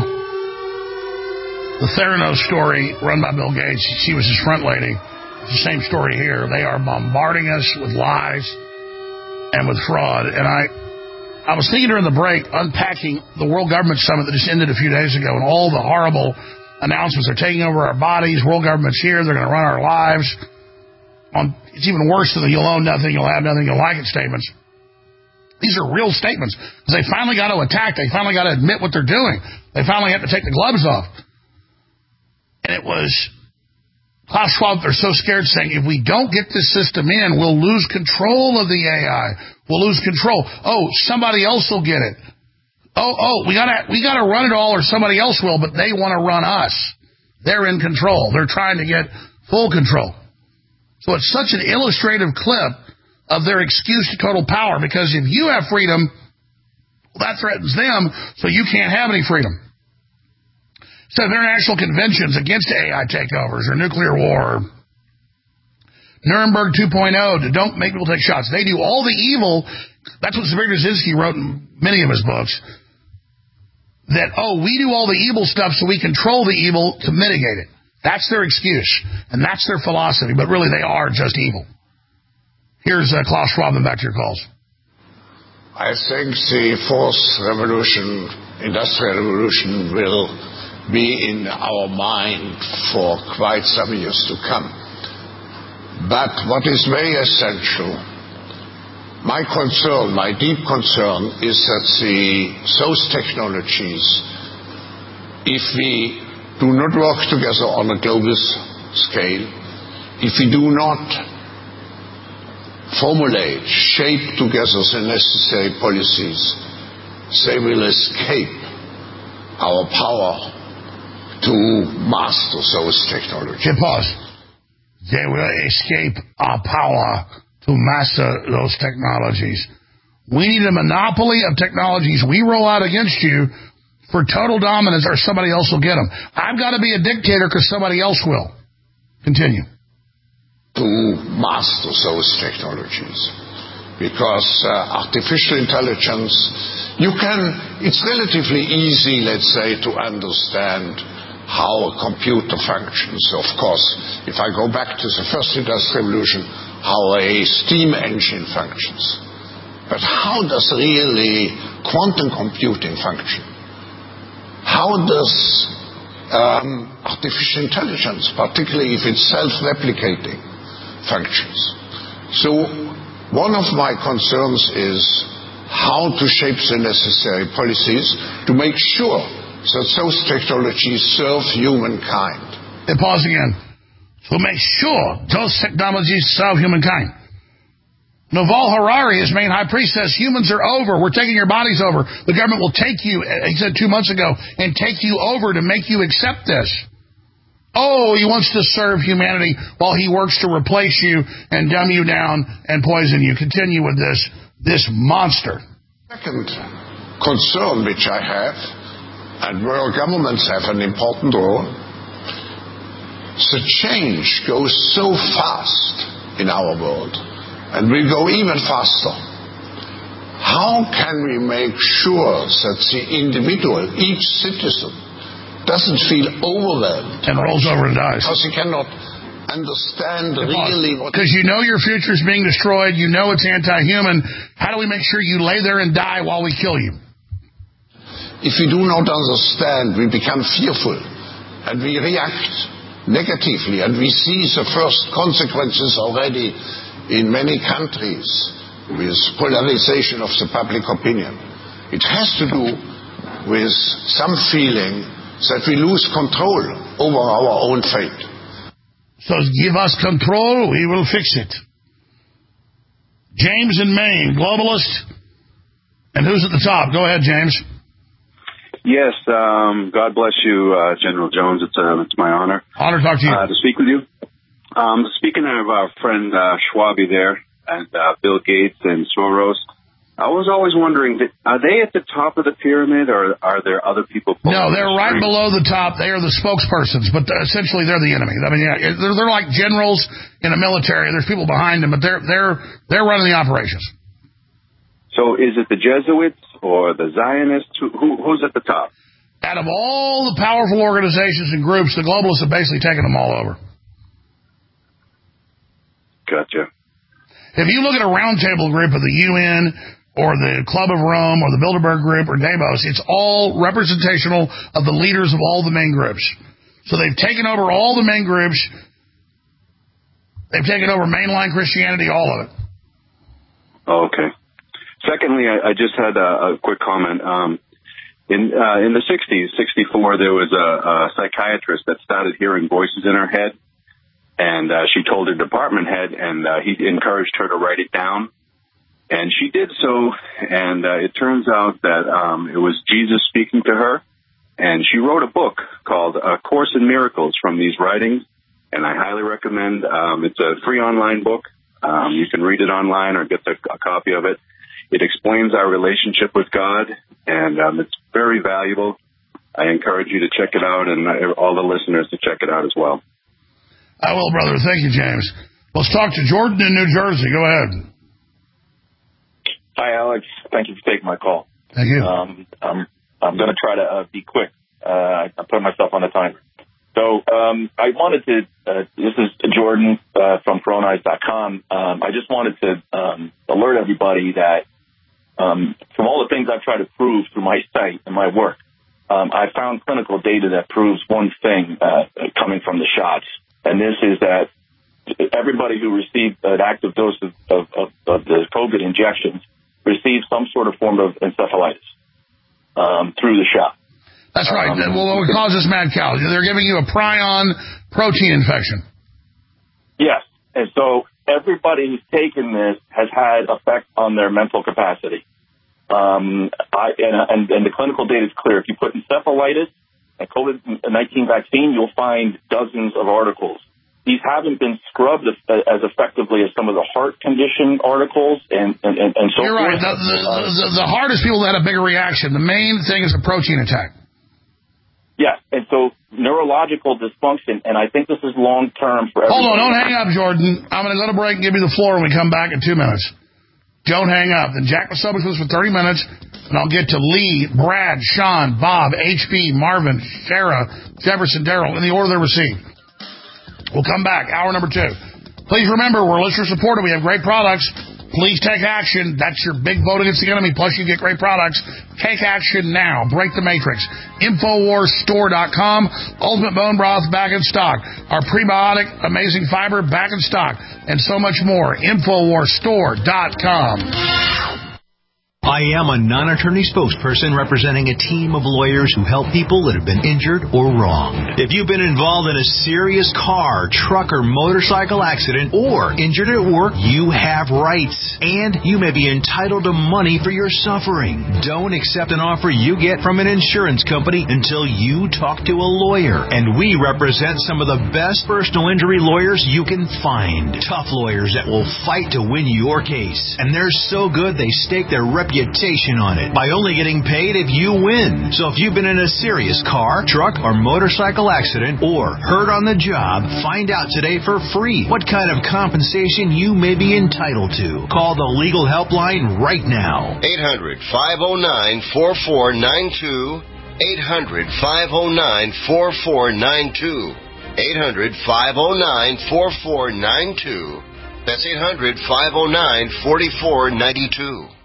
the Theranos story run by Bill Gates, she was his front lady. It's the same story here. They are bombarding us with lies and with fraud. And I I was thinking during the break, unpacking the World Government Summit that just ended a few days ago and all the horrible announcements. They're taking over our bodies. World government's here. They're going to run our lives. On, it's even worse than the you'll own nothing, you'll have nothing, you'll like it statements. These are real statements because they finally got to attack. They finally got to admit what they're doing. They finally have to take the gloves off. And it was Klaus Schwab, they're so scared, saying, if we don't get this system in, we'll lose control of the A I. We'll lose control. Oh, somebody else will get it. Oh, oh, we gotta, we gotta run it all or somebody else will, but they want to run us. They're in control. They're trying to get full control. So it's such an illustrative clip of their excuse to total power, because if you have freedom, well, that threatens them, so you can't have any freedom. So international conventions against A I takeovers or nuclear war, Nuremberg two point oh, to don't make people take shots. They do all the evil. That's what Zbigniew Brzezinski wrote in many of his books, that, oh, we do all the evil stuff so we control the evil to mitigate it. That's their excuse, and that's their philosophy, but really they are just evil. Here's uh, Klaus Schwab, and back to your calls. I think the fourth revolution, industrial revolution, will be in our mind for quite some years to come. But what is very essential, my concern, my deep concern, is that the, those technologies, if we do not work together on a global scale, if we do not formulate, shape together the necessary policies, they will escape our power to master those technologies. Okay, pause. They will escape our power to master those technologies. We need a monopoly of technologies we roll out against you for total dominance, or somebody else will get them. I've got to be a dictator because somebody else will. Continue. To master those technologies, because uh, artificial intelligence, you can, it's relatively easy, let's say, to understand how a computer functions. Of course, if I go back to the first industrial revolution, how a steam engine functions. But how does really quantum computing function? How does um, artificial intelligence, particularly if it's self-replicating, functions? So one of my concerns is how to shape the necessary policies to make sure that those technologies serve humankind. And pause again. To make sure those technologies serve humankind. Naval Harari, his main high priest, says humans are over. We're taking your bodies over. The government will take you, he said two months ago, and take you over to make you accept this. Oh, he wants to serve humanity while he works to replace you and dumb you down and poison you. Continue with this, this monster. Second concern which I have, and world governments have an important role, the change goes so fast in our world, and will go even faster. How can we make sure that the individual, each citizen, doesn't feel overwhelmed and rolls over and dies because he cannot understand really what... Because you know your future is being destroyed, you know it's anti-human. How do we make sure you lay there and die while we kill you? If we do not understand, we become fearful and we react negatively, and we see the first consequences already in many countries with polarization of the public opinion. It has to do with some feeling that we lose control over our own fate. So give us control, we will fix it. James in Maine, globalist. And who's at the top? Go ahead, James. Yes, um, God bless you, uh, General Jones. It's, uh, it's my honor. Honor to talk to you. Uh, to speak with you. Um, speaking of our friend uh, Schwabe there, and uh, Bill Gates and Soros, I was always wondering, are they at the top of the pyramid, or are there other people? No, they're right below the top. They are the spokespersons, but essentially they're the enemy. I mean, yeah, they're, they're like generals in a military. There's people behind them, but they're they're they're running the operations. So, is it the Jesuits or the Zionists? Who, who who's at the top? Out of all the powerful organizations and groups, the globalists have basically taken them all over. Gotcha. If you look at a roundtable group of the U N or the Club of Rome or the Bilderberg Group or Davos, it's all representational of the leaders of all the main groups. So they've taken over all the main groups. They've taken over mainline Christianity, all of it. Oh, okay. Secondly, I, I just had a, a quick comment. Um, in uh, in the sixties, sixty-four, there was a, a psychiatrist that started hearing voices in her head. And uh, she told her department head, and uh, he encouraged her to write it down. And she did so, and uh, it turns out that um, it was Jesus speaking to her. And she wrote a book called A Course in Miracles from these writings, and I highly recommend. Um, it's a free online book. Um, you can read it online or get the, a copy of it. It explains our relationship with God, and um, it's very valuable. I encourage you to check it out, and uh, all the listeners to check it out as well. I will, brother. Thank you, James. Let's talk to Jordan in New Jersey. Go ahead. Hi, Alex. Thank you for taking my call. Thank you. Um, I'm, I'm going to try to uh, be quick. Uh, I put myself on the timer. So um, I wanted to, uh, this is Jordan uh, from Coronize dot com. Um, I just wanted to um, alert everybody that um, from all the things I've tried to prove through my site and my work, um, I found clinical data that proves one thing uh, coming from the shots. And this is that everybody who received an active dose of, of, of, of the COVID injections received some sort of form of encephalitis um, through the shot. That's right. Um, well, what causes mad cow? They're giving you a prion protein infection. Yes. And so everybody who's taken this has had effect on their mental capacity. Um, I, and, and, and the clinical data is clear. If you put encephalitis and COVID nineteen vaccine, you'll find dozens of articles. These haven't been scrubbed as effectively as some of the heart condition articles and, and, and so You're forth. right. The, the, the, the heart is people that had a bigger reaction. The main thing is a protein attack. Yeah, and so neurological dysfunction, and I think this is long-term for everyone. Hold on, don't hang up, Jordan. I'm going to go to break and give you the floor when we come back in two minutes. Don't hang up. Then Jack will subject this for thirty minutes, and I'll get to Lee, Brad, Sean, Bob, H B, Marvin, Sarah, Jefferson, Darrell, in the order they're received. We'll come back, hour number two. Please remember, we're listener-supported. We have great products. Please take action. That's your big vote against the enemy. Plus, you get great products. Take action now. Break the matrix. Infowars Store dot com. Ultimate Bone Broth back in stock. Our prebiotic, amazing fiber back in stock. And so much more. Infowars Store dot com. I am a non-attorney spokesperson representing a team of lawyers who help people that have been injured or wronged. If you've been involved in a serious car, truck, or motorcycle accident or injured at work, you have rights. And you may be entitled to money for your suffering. Don't accept an offer you get from an insurance company until you talk to a lawyer. And we represent some of the best personal injury lawyers you can find. Tough lawyers that will fight to win your case. And they're so good they stake their reputation reputation on it by only getting paid if you win. So if you've been in a serious car, truck, or motorcycle accident or hurt on the job, find out today for free what kind of compensation you may be entitled to. Call the legal helpline right now. eight hundred, five oh nine, four four nine two. eight hundred, five oh nine, four four nine two. eight hundred, five oh nine, four four nine two. That's eight hundred, five oh nine, four four nine two.